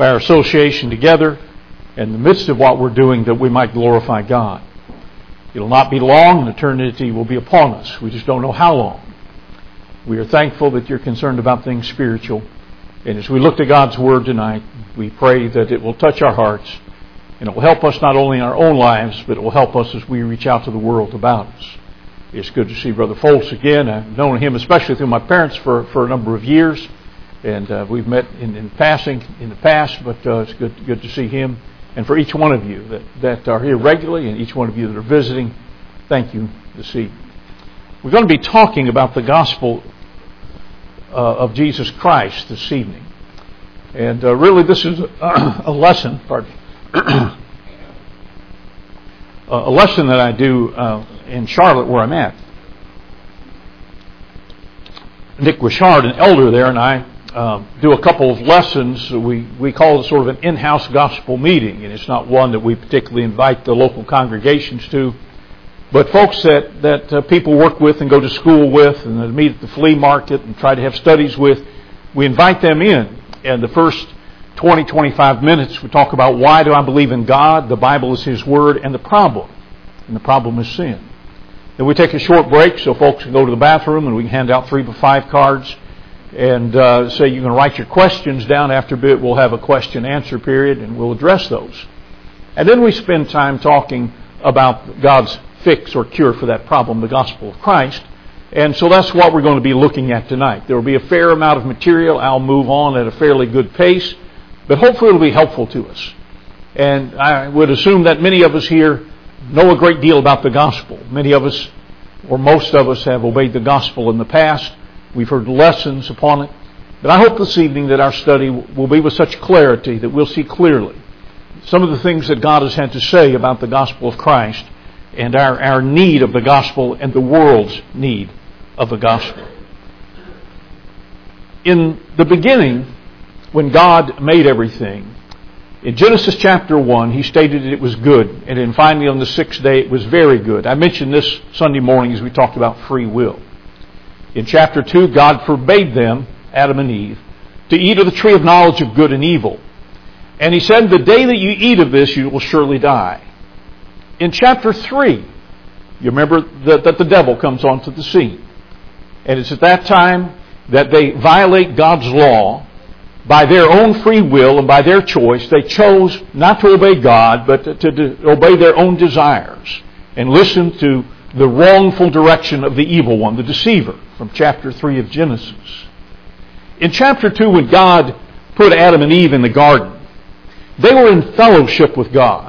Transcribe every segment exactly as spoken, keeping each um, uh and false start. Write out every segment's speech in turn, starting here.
by our association together in the midst of what we're doing, that we might glorify God. It'll not be long, and eternity will be upon us. We just don't know how long. We are thankful that you're concerned about things spiritual. And as we look to God's Word tonight, we pray that it will touch our hearts, and it will help us not only in our own lives, but it will help us as we reach out to the world about us. It's good to see Brother Foltz again. I've known him especially through my parents for, for a number of years, and uh, we've met in, in passing in the past, but uh, it's good good to see him. And for each one of you that, that are here regularly, and each one of you that are visiting, thank you this evening. We're going to be talking about the gospel uh, of Jesus Christ this evening. And uh, really this is a, a lesson, pardon me, a lesson that I do uh, in Charlotte where I'm at. Nick Richard, an elder there, and I uh, do a couple of lessons. We, we call it sort of an in-house gospel meeting, and it's not one that we particularly invite the local congregations to, but folks that, that uh, people work with and go to school with and that meet at the flea market and try to have studies with, we invite them in. And the first twenty, twenty-five minutes we talk about why do I believe in God, the Bible is His Word, and the problem. And the problem is sin. Then we take a short break so folks can go to the bathroom, and we can hand out three by five cards and uh, say you can write your questions down. After a bit we'll have a question answer period and we'll address those. And then we spend time talking about God's fix or cure for that problem, the gospel of Christ. And so that's what we're going to be looking at tonight. There will be a fair amount of material. I'll move on at a fairly good pace, but hopefully it'll be helpful to us. And I would assume that many of us here know a great deal about the gospel. Many of us, or most of us, have obeyed the gospel in the past. We've heard lessons upon it. But I hope this evening that our study will be with such clarity that we'll see clearly some of the things that God has had to say about the gospel of Christ and our, our need of the gospel and the world's need of the gospel. In the beginning, when God made everything, in Genesis chapter one, He stated it was good. And then finally on the sixth day, it was very good. I mentioned this Sunday morning as we talked about free will. In chapter two, God forbade them, Adam and Eve, to eat of the tree of knowledge of good and evil. And He said, the day that you eat of this, you will surely die. In chapter three, you remember that, that the devil comes onto the scene. And it's at that time that they violate God's law by their own free will and by their choice. They chose not to obey God, but to, to, to obey their own desires and listen to the wrongful direction of the evil one, the deceiver, from chapter three of Genesis. In chapter two, when God put Adam and Eve in the garden, they were in fellowship with God.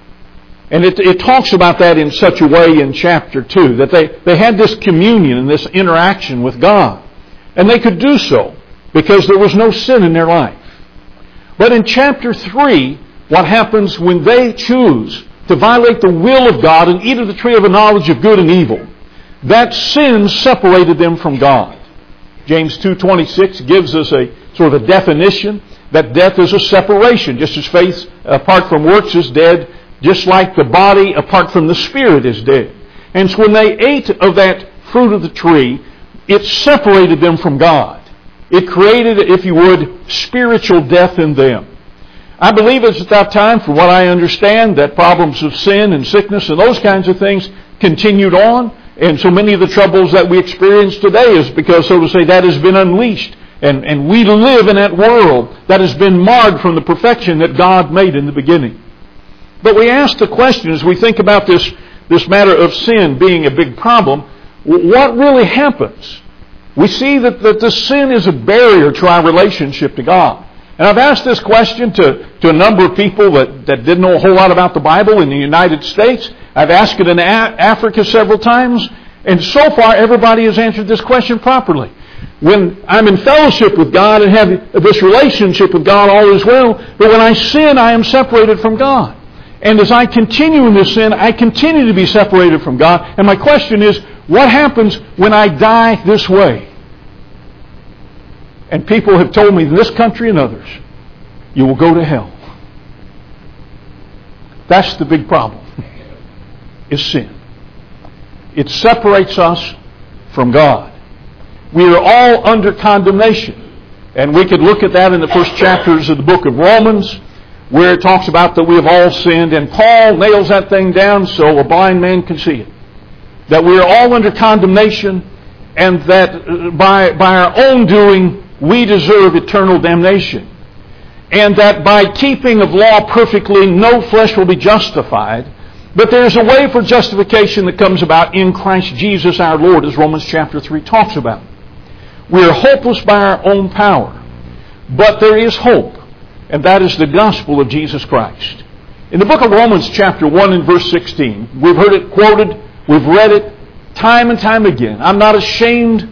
And it, it talks about that in such a way in chapter two, that they, they had this communion and this interaction with God. And they could do so because there was no sin in their life. But in chapter three, what happens when they choose to violate the will of God and eat of the tree of the knowledge of good and evil, that sin separated them from God. James two twenty-six gives us a sort of a definition that death is a separation, just as faith apart from works is dead, just like the body apart from the spirit is dead. And so when they ate of that fruit of the tree, it separated them from God. It created, if you would, spiritual death in them. I believe it's at that time, from what I understand, that problems of sin and sickness and those kinds of things continued on. And so many of the troubles that we experience today is because, so to say, that has been unleashed. And, and we live in that world that has been marred from the perfection that God made in the beginning. But we ask the question, as we think about this, this matter of sin being a big problem, what really happens? We see that, that the sin is a barrier to our relationship to God. And I've asked this question to, to a number of people that, that didn't know a whole lot about the Bible in the United States. I've asked it in a- Africa several times. And so far, everybody has answered this question properly. When I'm in fellowship with God and have this relationship with God, all is well. But when I sin, I am separated from God. And as I continue in this sin, I continue to be separated from God. And my question is, what happens when I die this way? And people have told me in this country and others, you will go to hell. That's the big problem, is sin. It separates us from God. We are all under condemnation. And we could look at that in the first chapters of the book of Romans, where it talks about that we have all sinned. And Paul nails that thing down so a blind man can see it. That we are all under condemnation, and that by, by our own doing, we deserve eternal damnation. And that by keeping of law perfectly, no flesh will be justified. But there's a way for justification that comes about in Christ Jesus our Lord, as Romans chapter three talks about. We are hopeless by our own power. But there is hope, and that is the gospel of Jesus Christ. In the book of Romans chapter one and verse sixteen, we've heard it quoted, we've read it time and time again. I'm not ashamed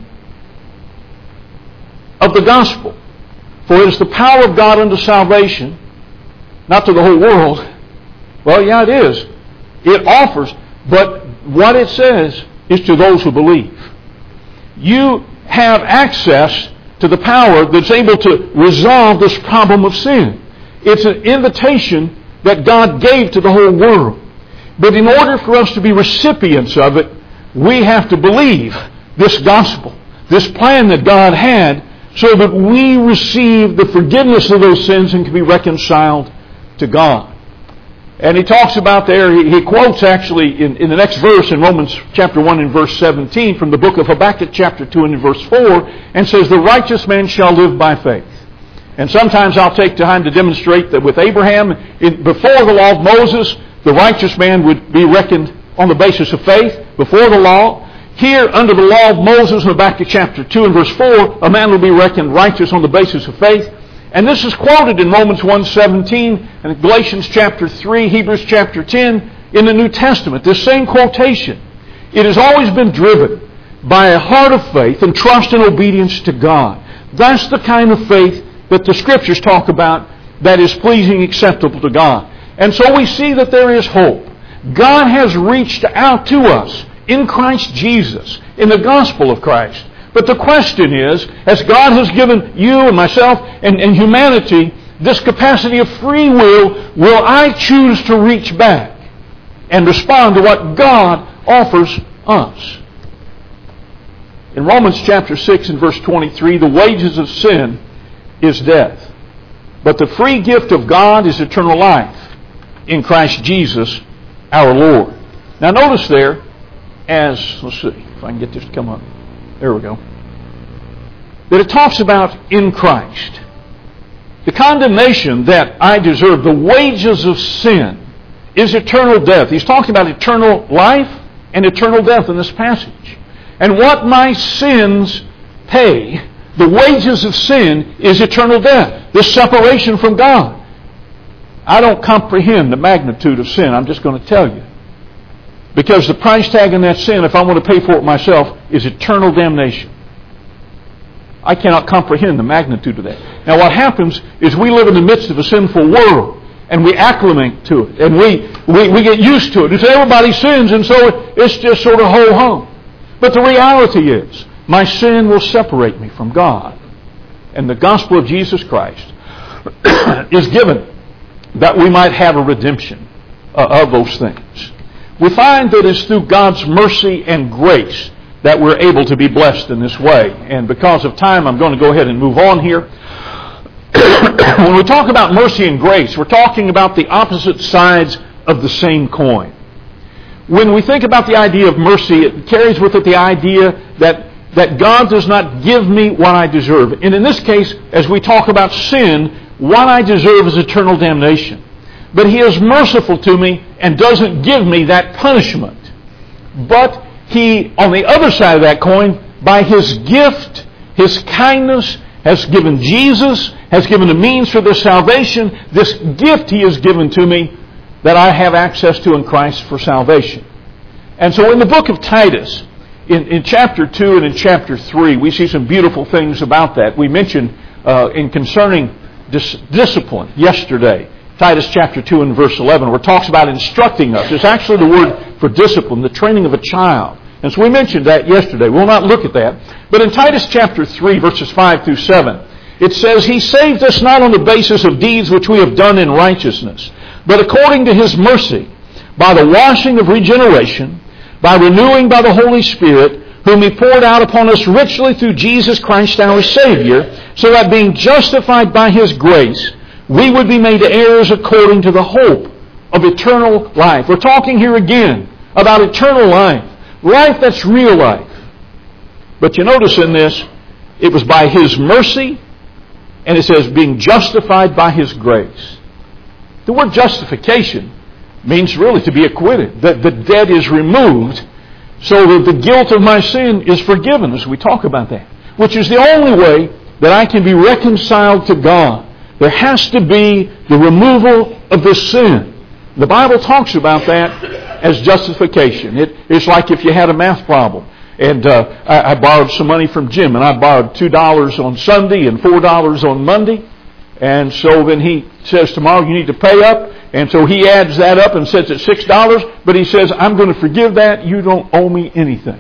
of the gospel, for it is the power of God unto salvation, not to the whole world. Well, yeah, it is. It offers, but what it says is to those who believe. You have access to the power that's able to resolve this problem of sin. It's an invitation that God gave to the whole world. But in order for us to be recipients of it, we have to believe this gospel, this plan that God had, so that we receive the forgiveness of those sins and can be reconciled to God. And he talks about there, he, he quotes actually in, in the next verse in Romans chapter one and verse seventeen from the book of Habakkuk chapter two and verse four, and says, the righteous man shall live by faith. And sometimes I'll take time to demonstrate that with Abraham, in, before the law of Moses, the righteous man would be reckoned on the basis of faith before the law. Here, under the law of Moses in Habakkuk chapter two and verse four, a man will be reckoned righteous on the basis of faith. And this is quoted in Romans one seventeen, and Galatians chapter three, Hebrews chapter ten, in the New Testament. This same quotation. It has always been driven by a heart of faith and trust and obedience to God. That's the kind of faith that the Scriptures talk about that is pleasing, acceptable to God. And so we see that there is hope. God has reached out to us in Christ Jesus, in the gospel of Christ. But the question is, as God has given you and myself and, and humanity this capacity of free will, will I choose to reach back and respond to what God offers us? In Romans chapter six and verse twenty-three, the wages of sin is death. But the free gift of God is eternal life in Christ Jesus our Lord. Now notice there, as, let's see if I can get this to come up. There we go. That it talks about in Christ. The condemnation that I deserve, the wages of sin, is eternal death. He's talking about eternal life and eternal death in this passage. And what my sins pay, the wages of sin, is eternal death. This separation from God. I don't comprehend the magnitude of sin. I'm just going to tell you. Because the price tag in that sin, if I want to pay for it myself, is eternal damnation. I cannot comprehend the magnitude of that. Now what happens is we live in the midst of a sinful world, and we acclimate to it, and we, we, we get used to it. It's everybody sins, and so it's just sort of ho-hum. But the reality is, my sin will separate me from God. And the gospel of Jesus Christ is given that we might have a redemption uh, of those things. We find that it's through God's mercy and grace that we're able to be blessed in this way. And because of time, I'm going to go ahead and move on here. When we talk about mercy and grace, we're talking about the opposite sides of the same coin. When we think about the idea of mercy, it carries with it the idea that, that God does not give me what I deserve. And in this case, as we talk about sin, what I deserve is eternal damnation. But He is merciful to me and doesn't give me that punishment. But He, on the other side of that coin, by His gift, His kindness, has given Jesus, has given a means for this salvation. This gift He has given to me that I have access to in Christ for salvation. And so in the book of Titus, in, in chapter two and in chapter three, we see some beautiful things about that. We mentioned uh, in concerning dis- discipline yesterday, Titus chapter two and verse eleven, where it talks about instructing us. It's actually the word for discipline, the training of a child. And so we mentioned that yesterday. We'll not look at that. But in Titus chapter three, verses five through seven, it says, He saved us not on the basis of deeds which we have done in righteousness, but according to His mercy, by the washing of regeneration, by renewing by the Holy Spirit, whom He poured out upon us richly through Jesus Christ our Savior, so that being justified by His grace, we would be made heirs according to the hope of eternal life. We're talking here again about eternal life. Life that's real life. But you notice in this, it was by His mercy, and it says being justified by His grace. The word justification means really to be acquitted. That the debt is removed so that the guilt of my sin is forgiven, as we talk about that. Which is the only way that I can be reconciled to God. There has to be the removal of the sin. The Bible talks about that as justification. It, it's like if you had a math problem. And uh, I, I borrowed some money from Jim, and I borrowed two dollars on Sunday and four dollars on Monday. And so then he says, tomorrow you need to pay up. And so he adds that up and sets it six dollars. But he says, I'm going to forgive that. You don't owe me anything.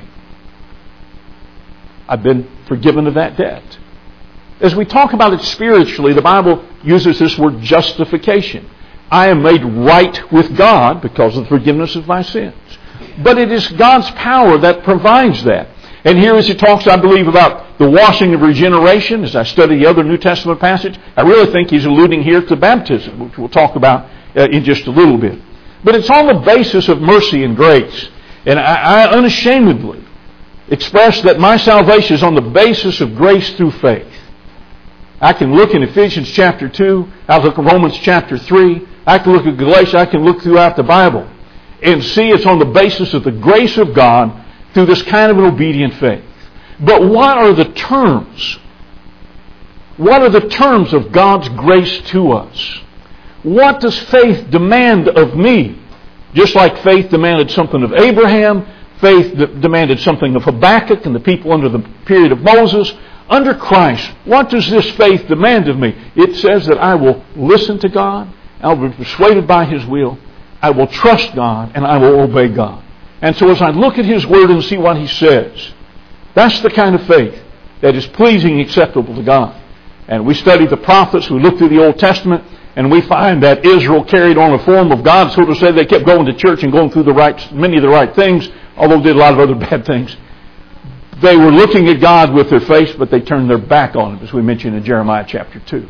I've been forgiven of that debt. As we talk about it spiritually, the Bible uses this word justification. I am made right with God because of the forgiveness of my sins. But it is God's power that provides that. And here as he talks, I believe, about the washing of regeneration, as I study the other New Testament passage, I really think he's alluding here to baptism, which we'll talk about uh, in just a little bit. But it's on the basis of mercy and grace. And I, I unashamedly express that my salvation is on the basis of grace through faith. I can look in Ephesians chapter two, I can look at Romans chapter three, I can look at Galatians, I can look throughout the Bible and see it's on the basis of the grace of God through this kind of an obedient faith. But what are the terms? What are the terms of God's grace to us? What does faith demand of me? Just like faith demanded something of Abraham, faith de- demanded something of Habakkuk and the people under the period of Moses. Under Christ, what does this faith demand of me? It says that I will listen to God, I will be persuaded by His will, I will trust God, and I will obey God. And so as I look at His Word and see what He says, that's the kind of faith that is pleasing and acceptable to God. And we study the prophets, we look through the Old Testament, and we find that Israel carried on a form of God, so to say. They kept going to church and going through the right, many of the right things, although they did a lot of other bad things. They were looking at God with their face, but they turned their back on Him, as we mentioned in Jeremiah chapter two.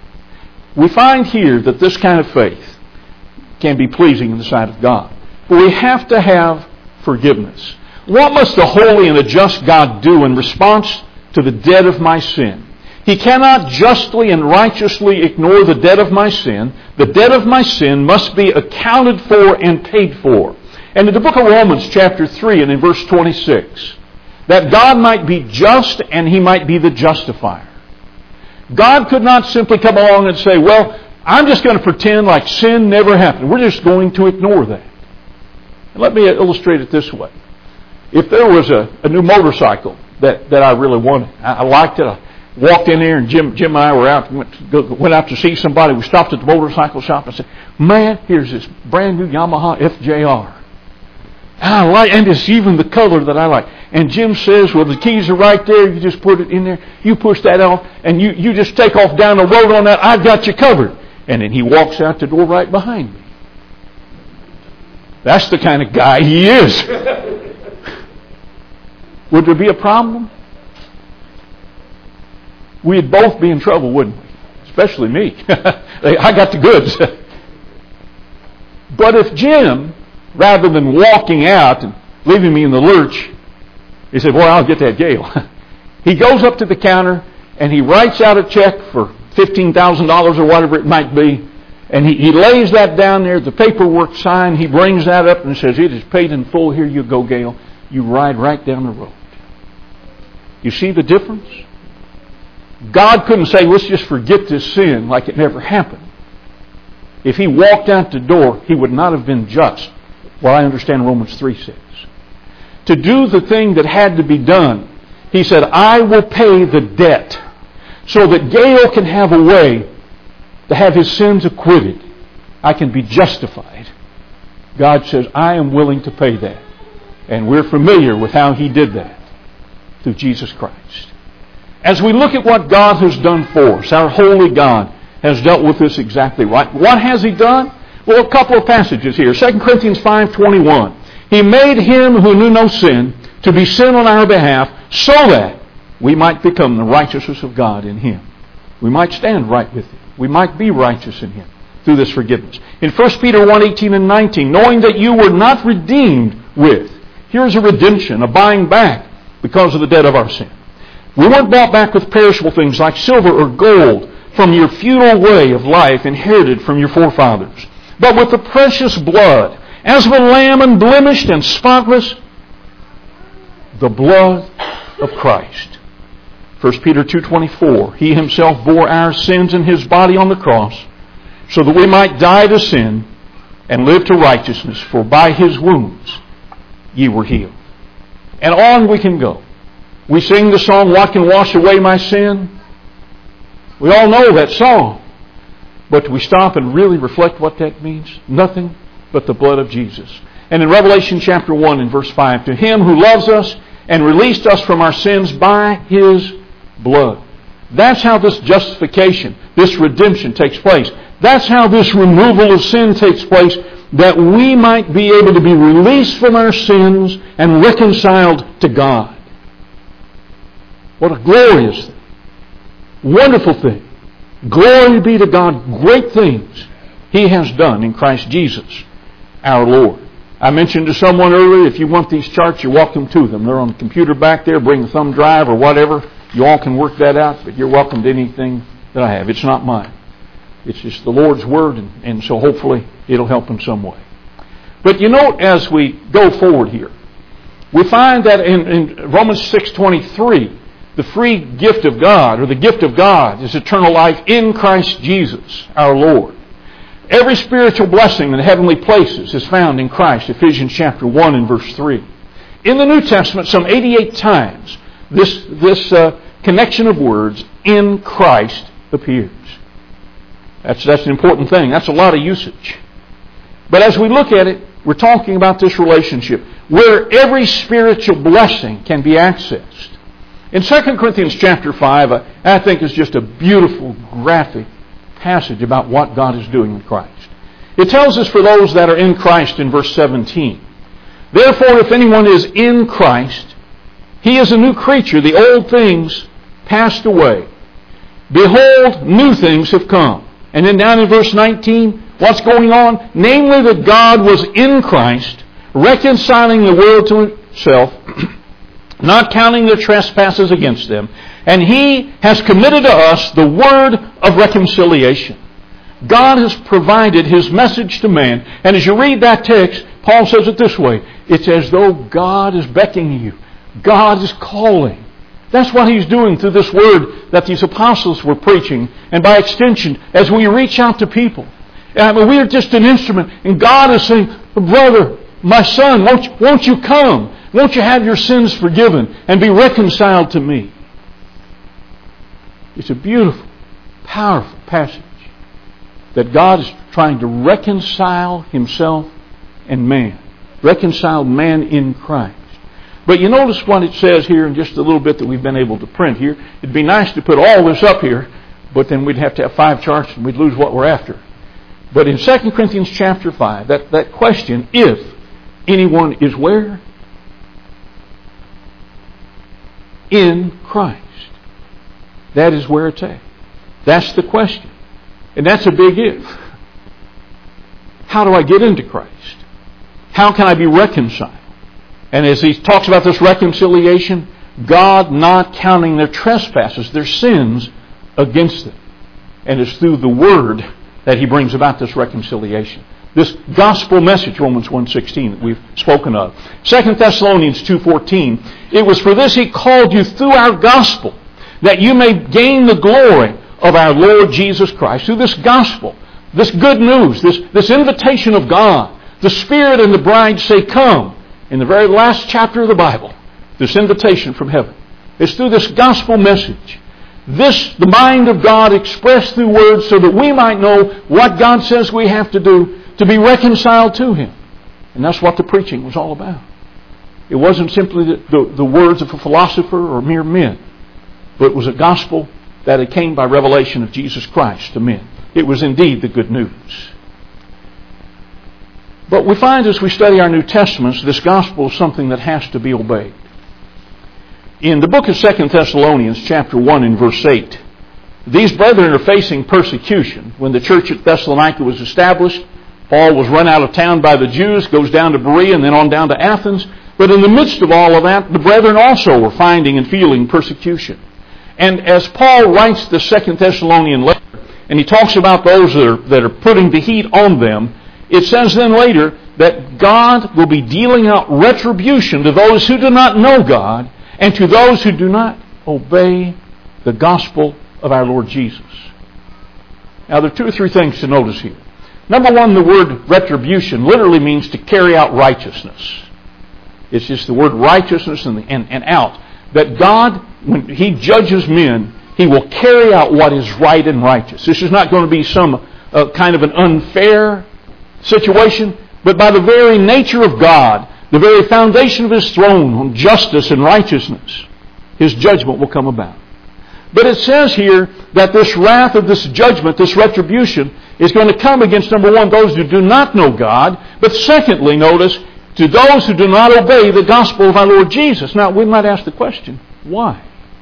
We find here that this kind of faith can be pleasing in the sight of God. But we have to have forgiveness. What must the holy and the just God do in response to the debt of my sin? He cannot justly and righteously ignore the debt of my sin. The debt of my sin must be accounted for and paid for. And in the book of Romans chapter three and in verse twenty-six, that God might be just and He might be the justifier. God could not simply come along and say, well, I'm just going to pretend like sin never happened. We're just going to ignore that. And let me illustrate it this way. If there was a, a new motorcycle that, that I really wanted, I, I liked it, I walked in there and Jim, Jim and I were out, went, to, went out to see somebody. We stopped at the motorcycle shop and I said, man, here's this brand new Yamaha F J R. And I like, and it's even the color that I like. And Jim says, well, the keys are right there. You just put it in there. You push that off, and you, you just take off down the road on that. I've got you covered. And then he walks out the door right behind me. That's the kind of guy he is. Would there be a problem? We'd both be in trouble, wouldn't we? Especially me. I got the goods. But if Jim, rather than walking out and leaving me in the lurch, he said, boy, I'll get that Gale. He goes up to the counter and he writes out a check for fifteen thousand dollars or whatever it might be. And he, he lays that down there, the paperwork signed. He brings that up and says, it is paid in full. Here you go, Gale. You ride right down the road. You see the difference? God couldn't say, let's just forget this sin like it never happened. If He walked out the door, He would not have been just. Well, I understand Romans three says. To do the thing that had to be done, He said, I will pay the debt so that Gale can have a way to have his sins acquitted. I can be justified. God says, I am willing to pay that. And we're familiar with how He did that through Jesus Christ. As we look at what God has done for us, our holy God has dealt with this exactly right. What has He done? Well, a couple of passages here. Second Corinthians five twenty-one. He made Him who knew no sin to be sin on our behalf, so that we might become the righteousness of God in Him. We might stand right with Him. We might be righteous in Him through this forgiveness. In First Peter one, eighteen and nineteen, knowing that you were not redeemed with. Here's a redemption, a buying back because of the debt of our sin. We weren't bought back with perishable things like silver or gold from your futile way of life inherited from your forefathers, but with the precious blood, as of a lamb unblemished and spotless, the blood of Christ. First Peter two twenty-four, He Himself bore our sins in His body on the cross, so that we might die to sin and live to righteousness, for by His wounds ye were healed. And on we can go. We sing the song, What Can Wash Away My Sin? We all know that song. But do we stop and really reflect what that means? Nothing but the blood of Jesus. And in Revelation chapter one and verse five, to Him who loves us and released us from our sins by His blood. That's how this justification, this redemption takes place. That's how this removal of sin takes place, that we might be able to be released from our sins and reconciled to God. What a glorious thing. Wonderful thing. Glory be to God. Great things He has done in Christ Jesus, our Lord. I mentioned to someone earlier, if you want these charts, you're welcome to them. They're on the computer back there. Bring a thumb drive or whatever. You all can work that out, but you're welcome to anything that I have. It's not mine. It's just the Lord's Word, and, and so hopefully it'll help in some way. But you know, as we go forward here, we find that in, in Romans six twenty-three, the free gift of God, or the gift of God, is eternal life in Christ Jesus, our Lord. Every spiritual blessing in the heavenly places is found in Christ, Ephesians chapter one and verse three. In the New Testament, some eighty-eight times, this, this uh, connection of words, in Christ, appears. That's, that's an important thing. That's a lot of usage. But as we look at it, we're talking about this relationship where every spiritual blessing can be accessed. In Second Corinthians chapter five, I think is just a beautiful, graphic passage about what God is doing in Christ. It tells us for those that are in Christ in verse seventeen, therefore, if anyone is in Christ, he is a new creature. The old things passed away. Behold, new things have come. And then down in verse nineteen, what's going on? Namely, that God was in Christ, reconciling the world to Himself, not counting their trespasses against them. And He has committed to us the word of reconciliation. God has provided His message to man. And as you read that text, Paul says it this way. It's as though God is beckoning you. God is calling. That's what He's doing through this word that these apostles were preaching. And by extension, as we reach out to people. I mean, we are just an instrument. And God is saying, brother, my son, won't you, won't you come? Won't you have your sins forgiven and be reconciled to me? It's a beautiful, powerful passage that God is trying to reconcile Himself and man. Reconcile man in Christ. But you notice what it says here in just a little bit that we've been able to print here. It'd be nice to put all this up here, but then we'd have to have five charts and we'd lose what we're after. But in Second Corinthians chapter five, that, that question, if anyone is where? In Christ. That is where it's at. That's the question. And that's a big if. How do I get into Christ? How can I be reconciled? And as he talks about this reconciliation, God not counting their trespasses, their sins, against them. And it's through the Word that He brings about this reconciliation. This gospel message, Romans one sixteen, that we've spoken of. Second Thessalonians two fourteen, it was for this He called you through our gospel, that you may gain the glory of our Lord Jesus Christ. Through this gospel, this good news, this, this invitation of God, the Spirit and the bride say, come. In the very last chapter of the Bible, this invitation from heaven. It's through this gospel message. This, the mind of God expressed through words so that we might know what God says we have to do to be reconciled to Him. And that's what the preaching was all about. It wasn't simply the, the, the words of a philosopher or mere men, but it was a gospel that it came by revelation of Jesus Christ to men. It was indeed the good news. But we find as we study our New Testaments, this gospel is something that has to be obeyed. In the book of Second Thessalonians, chapter one and verse eight, these brethren are facing persecution. When the church at Thessalonica was established, Paul was run out of town by the Jews, goes down to Berea and then on down to Athens. But in the midst of all of that, the brethren also were finding and feeling persecution. And as Paul writes the Second Thessalonian letter, and he talks about those that are, that are putting the heat on them, it says then later that God will be dealing out retribution to those who do not know God and to those who do not obey the gospel of our Lord Jesus. Now there are two or three things to notice here. Number one, the word retribution literally means to carry out righteousness. It's just the word righteousness and, and, and out. That God, when He judges men, He will carry out what is right and righteous. This is not going to be some uh, kind of an unfair situation, but by the very nature of God, the very foundation of His throne on justice and righteousness, His judgment will come about. But it says here that this wrath of this judgment, this retribution, is going to come against, number one, those who do not know God, but secondly, notice, to those who do not obey the gospel of our Lord Jesus. Now, we might ask the question, why?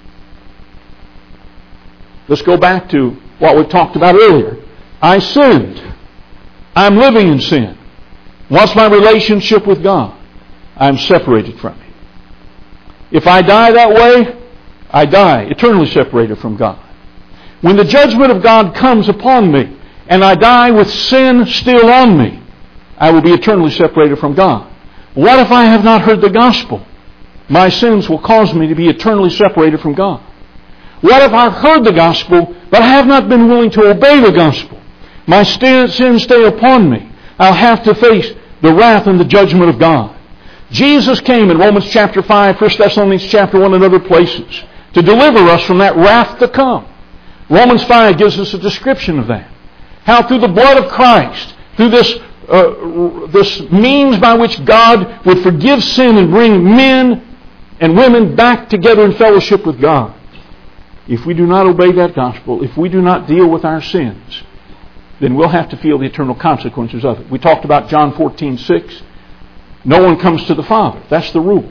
Let's go back to what we talked about earlier. I sinned. I'm living in sin. What's my relationship with God? I'm separated from Him. If I die that way, I die eternally separated from God. When the judgment of God comes upon me, and I die with sin still on me, I will be eternally separated from God. What if I have not heard the gospel? My sins will cause me to be eternally separated from God. What if I've heard the gospel, but I have not been willing to obey the gospel? My sins stay upon me. I'll have to face the wrath and the judgment of God. Jesus came in Romans chapter five, First Thessalonians chapter one, and other places to deliver us from that wrath to come. Romans five gives us a description of that. How through the blood of Christ, through this Uh, this means by which God would forgive sin and bring men and women back together in fellowship with God. If we do not obey that gospel, if we do not deal with our sins, then we'll have to feel the eternal consequences of it. We talked about John fourteen six. No one comes to the Father. That's the rule.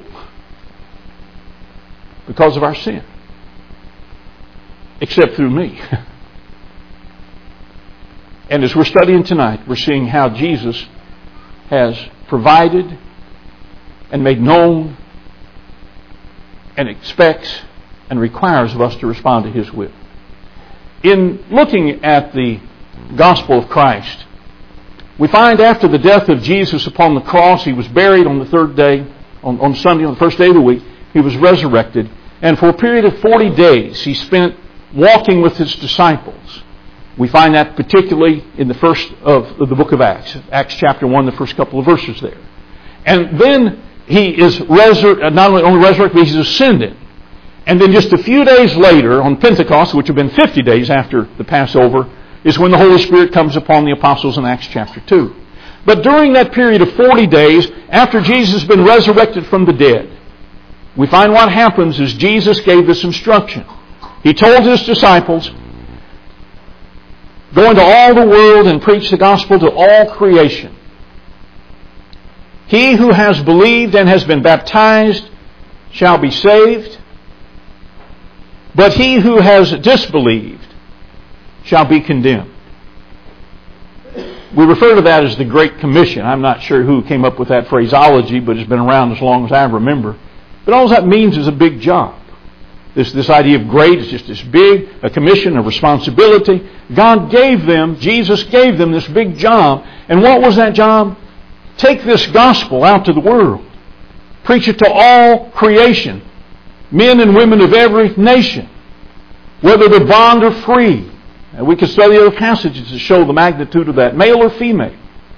Because of our sin. Except through me. And as we're studying tonight, we're seeing how Jesus has provided and made known and expects and requires of us to respond to His will. In looking at the gospel of Christ, we find after the death of Jesus upon the cross, He was buried on the third day, on, on Sunday, on the first day of the week, He was resurrected. And for a period of forty days, He spent walking with His disciples. We find that particularly in the first of the book of Acts, Acts chapter one, the first couple of verses there. And then He is resur- not only resurrected, but He's ascended. And then just a few days later, on Pentecost, which have been fifty days after the Passover, is when the Holy Spirit comes upon the apostles in Acts chapter two. But during that period of forty days, after Jesus has been resurrected from the dead, we find what happens is Jesus gave this instruction. He told His disciples, go into all the world and preach the gospel to all creation. He who has believed and has been baptized shall be saved, but he who has disbelieved shall be condemned. We refer to that as the Great Commission. I'm not sure who came up with that phraseology, but it's been around as long as I remember. But all that means is a big job. This, this idea of great is just this big, a commission, a responsibility. God gave them, Jesus gave them this big job. And what was that job? Take this gospel out to the world. Preach it to all creation. Men and women of every nation. Whether they're bond or free. And we can study other passages to show the magnitude of that. Male or female.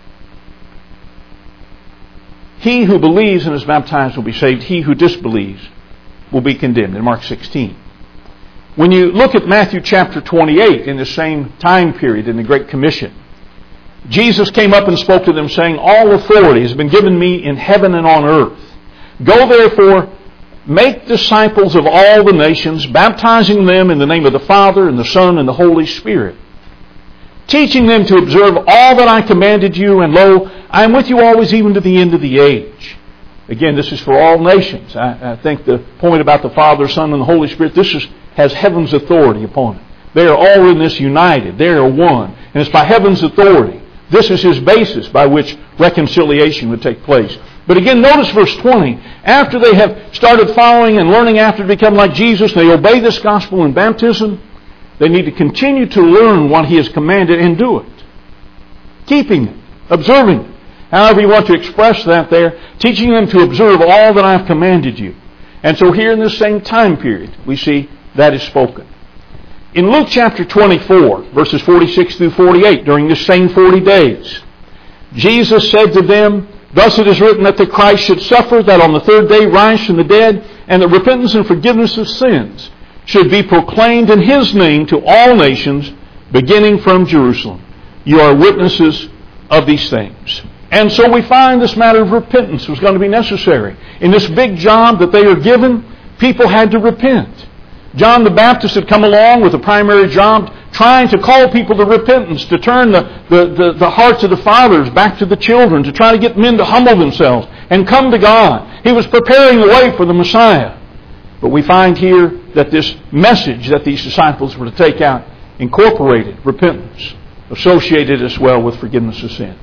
He who believes and is baptized will be saved. He who disbelieves will be condemned, in Mark sixteen. When you look at Matthew chapter twenty-eight, in the same time period in the Great Commission, Jesus came up and spoke to them saying, all authority has been given me in heaven and on earth. Go therefore, make disciples of all the nations, baptizing them in the name of the Father and the Son and the Holy Spirit, teaching them to observe all that I commanded you, and lo, I am with you always even to the end of the age. Again, this is for all nations. I, I think the point about the Father, Son, and the Holy Spirit, this is, has heaven's authority upon it. They are all in this united. They are one. And it's by heaven's authority. This is His basis by which reconciliation would take place. But again, notice verse twenty. After they have started following and learning after to become like Jesus, they obey this gospel in baptism. They need to continue to learn what He has commanded and do it. Keeping it. Observing it. However you want to express that there. Teaching them to observe all that I have commanded you. And so here in this same time period, we see that is spoken. In Luke chapter twenty-four, verses forty-six through forty-eight, during this same forty days, Jesus said to them, "Thus it is written that the Christ should suffer, that on the third day rise from the dead, and that repentance and forgiveness of sins should be proclaimed in His name to all nations, beginning from Jerusalem. You are witnesses of these things." And so we find this matter of repentance was going to be necessary. In this big job that they are given, people had to repent. John the Baptist had come along with a primary job trying to call people to repentance, to turn the, the, the, the hearts of the fathers back to the children, to try to get men to humble themselves and come to God. He was preparing the way for the Messiah. But we find here that this message that these disciples were to take out incorporated repentance, associated as well with forgiveness of sins.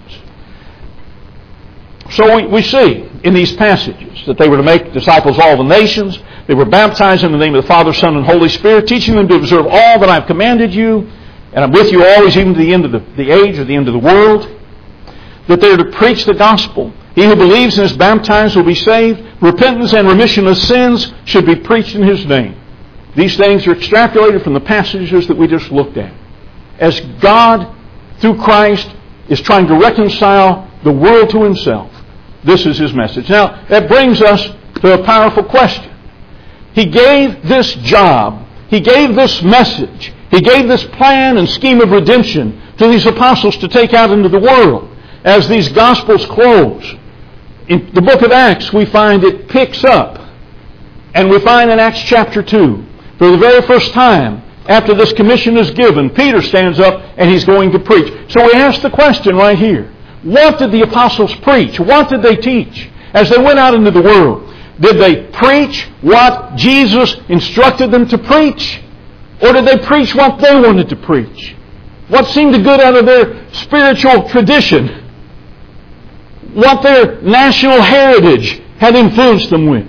So we, we see in these passages that they were to make disciples of all the nations. They were baptized in the name of the Father, Son, and Holy Spirit, teaching them to observe all that I've commanded you, and I'm with you always, even to the end of the, the age or the end of the world. That they're to preach the gospel. He who believes and is baptized will be saved. Repentance and remission of sins should be preached in His name. These things are extrapolated from the passages that we just looked at. As God, through Christ, is trying to reconcile the world to Himself, this is His message. Now, that brings us to a powerful question. He gave this job, He gave this message, He gave this plan and scheme of redemption to these apostles to take out into the world. As these Gospels close, in the book of Acts, we find it picks up. And we find in Acts chapter two, for the very first time, after this commission is given, Peter stands up and he's going to preach. So we ask the question right here. What did the apostles preach? What did they teach as they went out into the world? Did they preach what Jesus instructed them to preach? Or did they preach what they wanted to preach? What seemed to good out of their spiritual tradition? What their national heritage had influenced them with?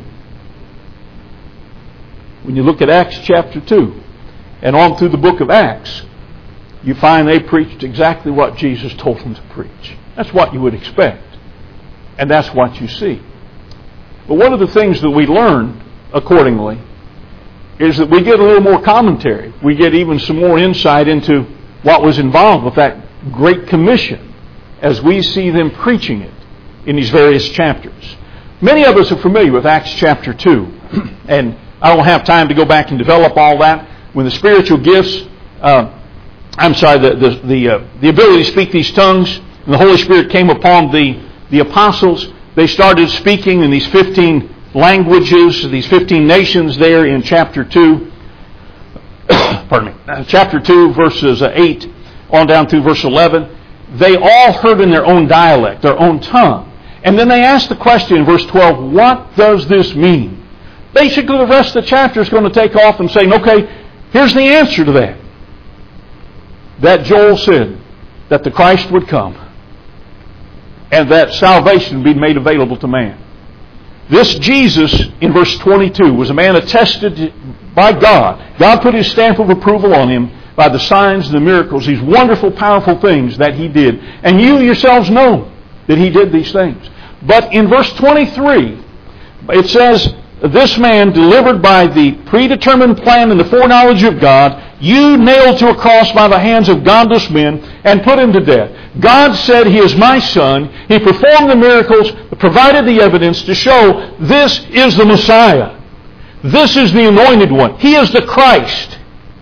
When you look at Acts chapter two and on through the book of Acts, you find they preached exactly what Jesus told them to preach. That's what you would expect. And that's what you see. But one of the things that we learn accordingly is that we get a little more commentary. We get even some more insight into what was involved with that Great Commission as we see them preaching it in these various chapters. Many of us are familiar with Acts chapter two. And I don't have time to go back and develop all that. When the spiritual gifts, uh, I'm sorry, the the the, uh, the ability to speak these tongues, and the Holy Spirit came upon the, the apostles, they started speaking in these fifteen languages, these fifteen nations there in chapter two. Pardon me. Chapter two, verses eight on down through verse eleven. They all heard in their own dialect, their own tongue. And then they asked the question in verse twelve, what does this mean? Basically, the rest of the chapter is going to take off and say, okay, here's the answer to that. That Joel said that the Christ would come and that salvation would be made available to man. This Jesus, in verse twenty-two, was a man attested by God. God put His stamp of approval on Him by the signs and the miracles, these wonderful, powerful things that He did. And you yourselves know that He did these things. But in verse twenty-three, it says, this man, delivered by the predetermined plan and the foreknowledge of God, you nailed to a cross by the hands of godless men and put Him to death. God said, He is my Son. He performed the miracles, provided the evidence to show this is the Messiah. This is the Anointed One. He is the Christ.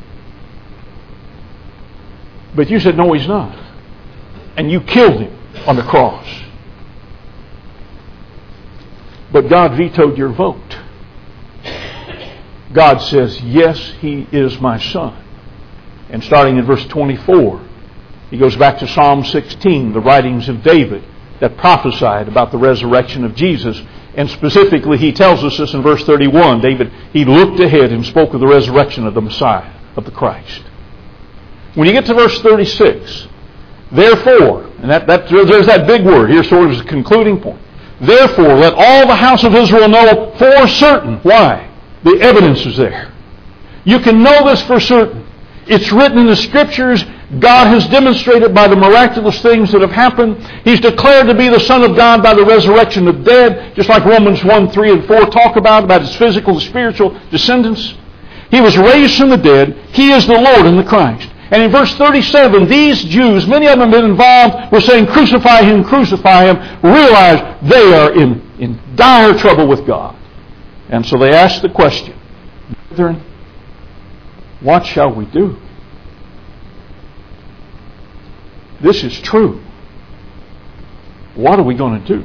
But you said, no, He's not. And you killed Him on the cross. But God vetoed your vote. God says, yes, He is my Son. And starting in verse twenty-four, He goes back to Psalm sixteen, the writings of David that prophesied about the resurrection of Jesus. And specifically, he tells us this in verse thirty-one. David, he looked ahead and spoke of the resurrection of the Messiah, of the Christ. When you get to verse thirty-six, therefore, and that, that, there's that big word here, sort of as a concluding point. Therefore, let all the house of Israel know for certain. Why? The evidence is there. You can know this for certain. It's written in the Scriptures. God has demonstrated by the miraculous things that have happened. He's declared to be the Son of God by the resurrection of the dead, just like Romans one, three, and four talk about, about his physical and spiritual descendants. He was raised from the dead. He is the Lord and the Christ. And in verse thirty-seven, these Jews, many of them have been involved, were saying, crucify him, crucify him, realize they are in, in dire trouble with God. And so they ask the question, brethren, what shall we do? This is true. What are we going to do?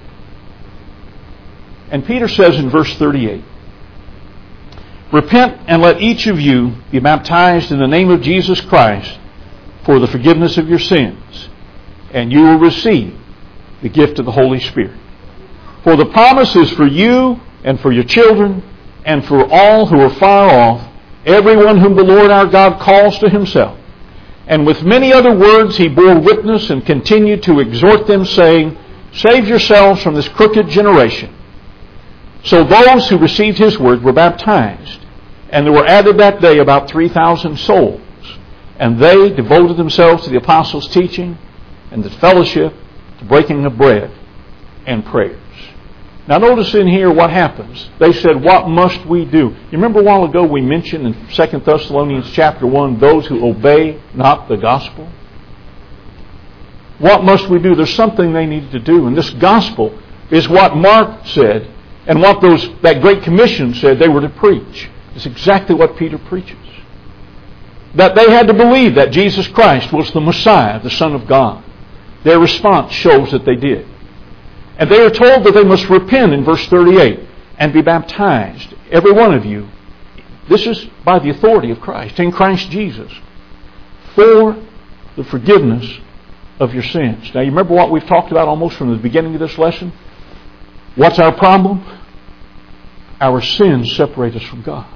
And Peter says in verse thirty-eight, repent and let each of you be baptized in the name of Jesus Christ for the forgiveness of your sins, and you will receive the gift of the Holy Spirit. For the promise is for you and for your children and for all who are far off, everyone whom the Lord our God calls to himself. And with many other words he bore witness and continued to exhort them, saying, save yourselves from this crooked generation. So those who received his word were baptized, and there were added that day about three thousand souls. And they devoted themselves to the apostles' teaching and the fellowship, the breaking of bread, and prayers. Now notice in here what happens. They said, what must we do? You remember a while ago we mentioned in Second Thessalonians chapter one, those who obey not the gospel? What must we do? There's something they needed to do. And this gospel is what Mark said and what those that Great Commission said they were to preach. It's exactly what Peter preaches. That they had to believe that Jesus Christ was the Messiah, the Son of God. Their response shows that they did. And they are told that they must repent in verse thirty-eight and be baptized, every one of you. This is by the authority of Christ, in Christ Jesus, for the forgiveness of your sins. Now you remember what we've talked about almost from the beginning of this lesson? What's our problem? Our sins separate us from God.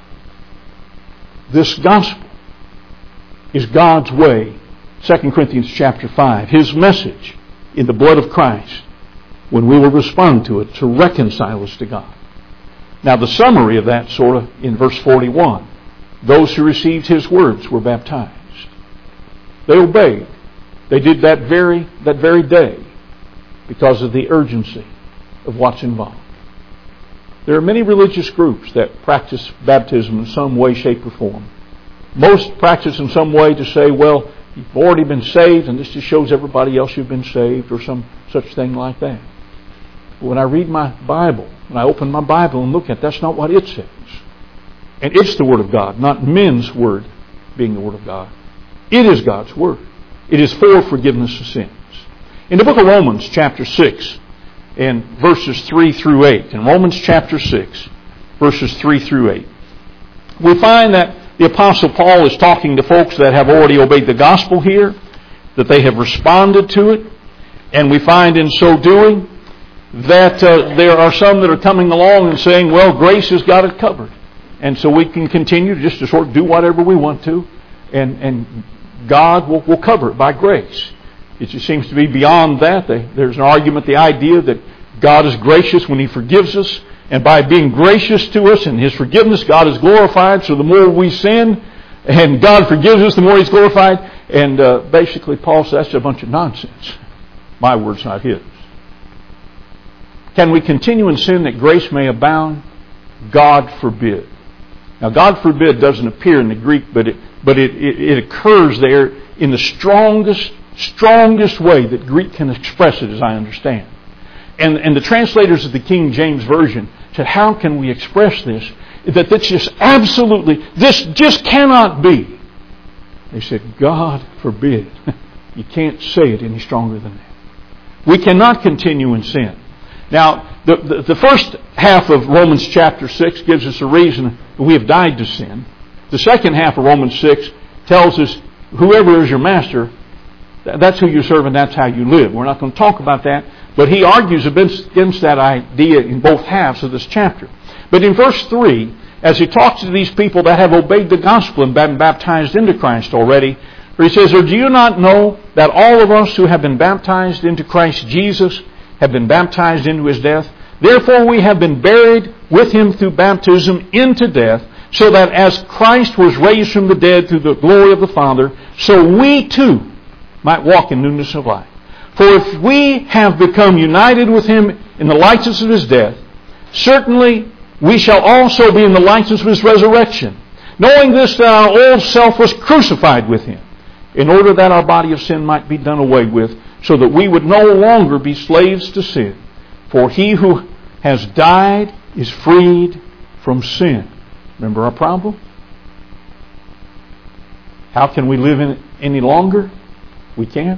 This gospel is God's way, Second Corinthians chapter five, His message in the blood of Christ, when we will respond to it, to reconcile us to God. Now the summary of that sort of in verse forty-one. Those who received His words were baptized. They obeyed. They did that very, that very day because of the urgency of what's involved. There are many religious groups that practice baptism in some way, shape, or form. Most practice in some way to say, well, you've already been saved and this just shows everybody else you've been saved, or some such thing like that. But when I read my Bible, when I open my Bible and look at it, that's not what it says. And it's the Word of God, not men's word being the Word of God. It is God's Word. It is for forgiveness of sins. In the book of Romans, chapter six, and verses three through eight, in Romans chapter six, verses three through eight, we find that the Apostle Paul is talking to folks that have already obeyed the gospel here, that they have responded to it, and we find in so doing that uh, there are some that are coming along and saying, well, grace has got it covered. And so we can continue just to sort of do whatever we want to, and, and God will, will cover it by grace. It just seems to be beyond that. There's an argument, the idea that God is gracious when He forgives us, and by being gracious to us and His forgiveness, God is glorified. So the more we sin and God forgives us, the more He's glorified. And uh, basically Paul says that's a bunch of nonsense. My words, not his. Can we continue in sin that grace may abound? God forbid. Now God forbid doesn't appear in the Greek, but it, but it, it, it occurs there in the strongest, strongest way that Greek can express it, as I understand. And, and the translators of the King James Version said, how can we express this? That this just absolutely, this just cannot be. They said, God forbid. You can't say it any stronger than that. We cannot continue in sin. Now, the, the, the first half of Romans chapter six gives us a reason that we have died to sin. The second half of Romans six tells us, whoever is your master, that's who you serve and that's how you live. We're not going to talk about that. But he argues against that idea in both halves of this chapter. But in verse three, as he talks to these people that have obeyed the gospel and been baptized into Christ already, he says, "Or do you not know that all of us who have been baptized into Christ Jesus have been baptized into His death? Therefore we have been buried with Him through baptism into death, so that as Christ was raised from the dead through the glory of the Father, so we too might walk in newness of life. For if we have become united with Him in the likeness of His death, certainly we shall also be in the likeness of His resurrection, knowing this, that our old self was crucified with Him, in order that our body of sin might be done away with, so that we would no longer be slaves to sin. For he who has died is freed from sin." Remember our problem? How can we live in it any longer? We can't.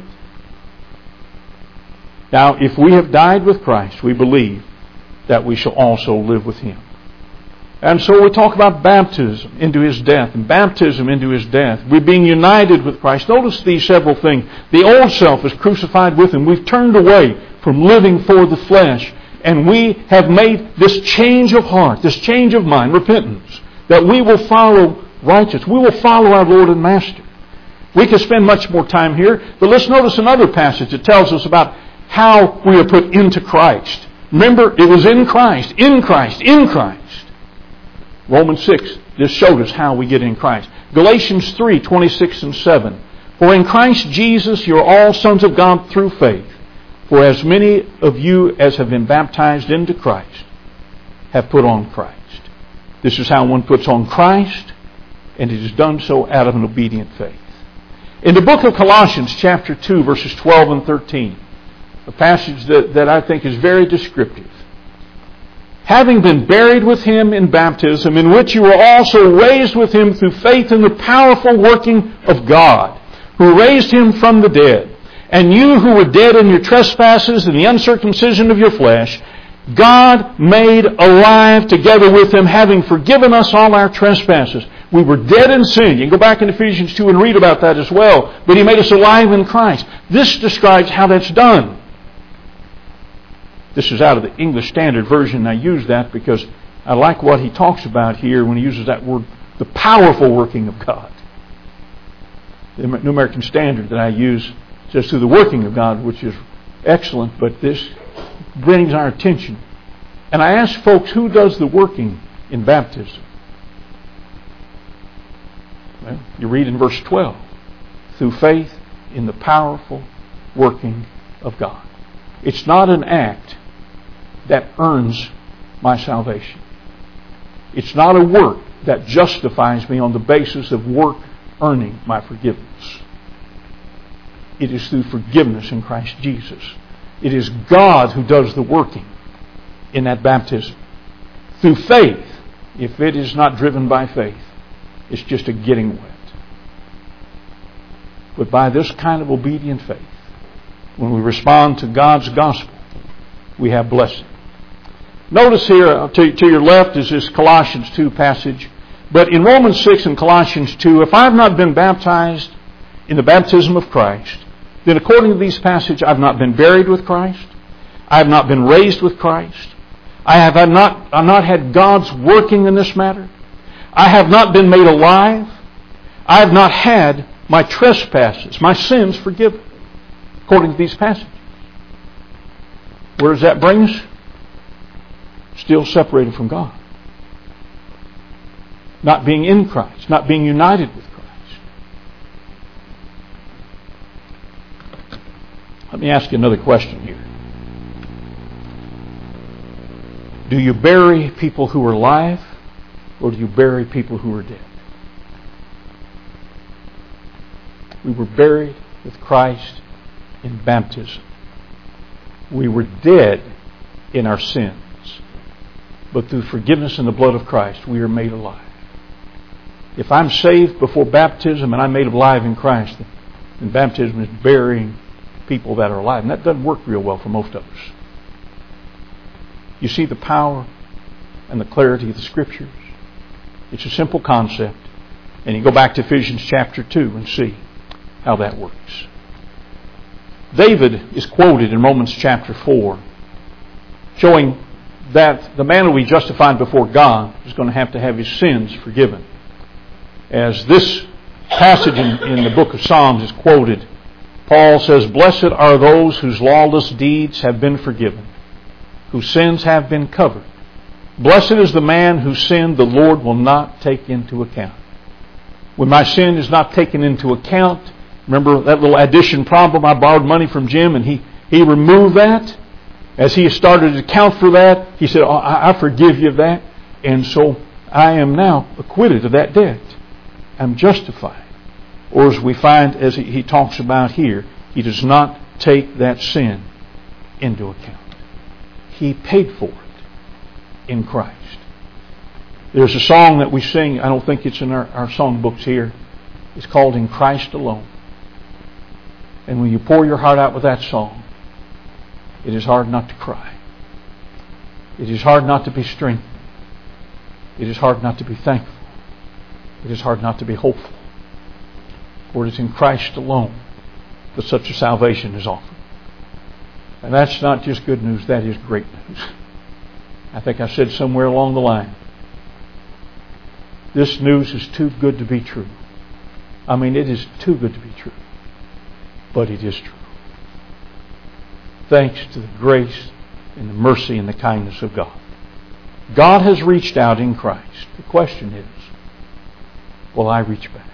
Now, if we have died with Christ, we believe that we shall also live with Him. And so we talk about baptism into His death and baptism into His death. We're being united with Christ. Notice these several things. The old self is crucified with Him. We've turned away from living for the flesh, and we have made this change of heart, this change of mind, repentance, that we will follow righteousness. We will follow our Lord and Master. We could spend much more time here, but let's notice another passage that tells us about how we are put into Christ. Remember, it was in Christ, in Christ, in Christ. Romans six just showed us how we get in Christ. Galatians three, twenty-six and seven. "For in Christ Jesus you are all sons of God through faith. For as many of you as have been baptized into Christ have put on Christ." This is how one puts on Christ, and it is done so out of an obedient faith. In the book of Colossians, chapter two, verses twelve and thirteen, a passage that, that I think is very descriptive. "Having been buried with Him in baptism, in which you were also raised with Him through faith in the powerful working of God, who raised Him from the dead. And you who were dead in your trespasses and the uncircumcision of your flesh, God made alive together with Him, having forgiven us all our trespasses." We were dead in sin. You can go back in Ephesians two and read about that as well. But He made us alive in Christ. This describes how that's done. This is out of the English Standard Version. I use that because I like what he talks about here when he uses that word, the powerful working of God. The New American Standard that I use says through the working of God, which is excellent, but this brings our attention. And I ask folks, who does the working in baptism? Well, you read in verse twelve, through faith in the powerful working of God. It's not an act that earns my salvation. It's not a work that justifies me on the basis of work earning my forgiveness. It is through forgiveness in Christ Jesus. It is God who does the working in that baptism. Through faith, if it is not driven by faith, it's just a getting wet. But by this kind of obedient faith, when we respond to God's gospel, we have blessing. Notice here, to, to your left is this Colossians two passage. But in Romans six and Colossians two, if I have not been baptized in the baptism of Christ, then according to these passages, I have not been buried with Christ. I have not been raised with Christ. I have not, I have not had God's working in this matter. I have not been made alive. I have not had my trespasses, my sins forgiven, according to these passages. Where does that bring us? Still separated from God. Not being in Christ. Not being united with Christ. Let me ask you another question here. Do you bury people who are alive, or do you bury people who are dead? We were buried with Christ in baptism. We were dead in our sins. But through forgiveness in the blood of Christ, we are made alive. If I'm saved before baptism and I'm made alive in Christ, then baptism is burying people that are alive. And that doesn't work real well for most of us. You see the power and the clarity of the Scriptures? It's a simple concept. And you go back to Ephesians chapter two and see how that works. David is quoted in Romans chapter four, showing that the man will be justified before God is going to have to have his sins forgiven. As this passage in, in the book of Psalms is quoted, Paul says, "Blessed are those whose lawless deeds have been forgiven, whose sins have been covered. Blessed is the man whose sin the Lord will not take into account." When my sin is not taken into account, remember that little addition problem? I borrowed money from Jim and he, he removed that. As he started to account for that, he said, oh, I, I forgive you of that. And so I am now acquitted of that debt. I'm justified. Or as we find, as he, he talks about here, he does not take that sin into account. He paid for it in Christ. There's a song that we sing, I don't think it's in our, our song books here. It's called "In Christ Alone." And when you pour your heart out with that song, it is hard not to cry. It is hard not to be strengthened. It is hard not to be thankful. It is hard not to be hopeful. For it is in Christ alone that such a salvation is offered. And that's not just good news, that is great news. I think I said somewhere along the line, this news is too good to be true. I mean, it is too good to be true. But it is true. Thanks to the grace and the mercy and the kindness of God. God has reached out in Christ. The question is, will I reach back?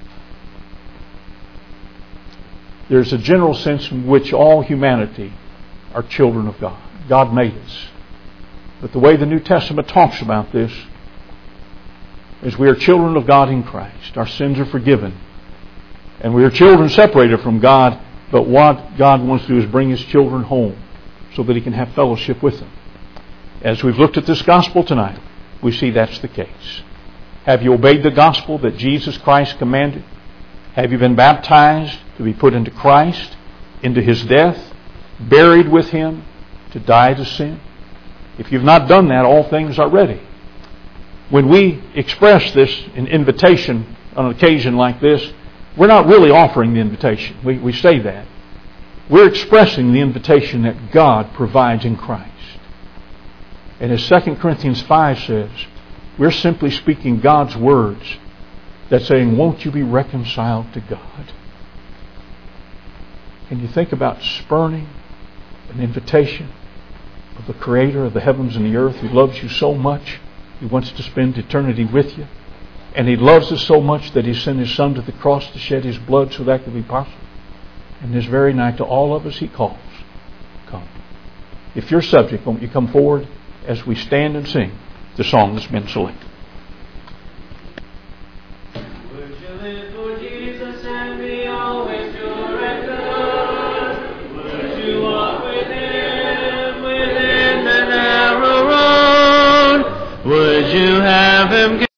There's a general sense in which all humanity are children of God. God made us. But the way the New Testament talks about this is we are children of God in Christ. Our sins are forgiven. And we are children separated from God, but what God wants to do is bring His children home so that He can have fellowship with them. As we've looked at this gospel tonight, we see that's the case. Have you obeyed the gospel that Jesus Christ commanded? Have you been baptized to be put into Christ, into His death, buried with Him, to die to sin? If you've not done that, all things are ready. When we express this in invitation on an occasion like this, we're not really offering the invitation. We, we say that. We're expressing the invitation that God provides in Christ. And as Second Corinthians five says, we're simply speaking God's words that's saying, won't you be reconciled to God? Can you think about spurning an invitation of the Creator of the heavens and the earth who loves you so much, He wants to spend eternity with you, and He loves us so much that He sent His Son to the cross to shed His blood so that could be possible. And this very night to all of us He calls, come. If you're subject, won't you come forward as we stand and sing the song that's been selected. Would you live for Jesus and be always pure and good? Would you walk with Him within the narrow road? Would you have Him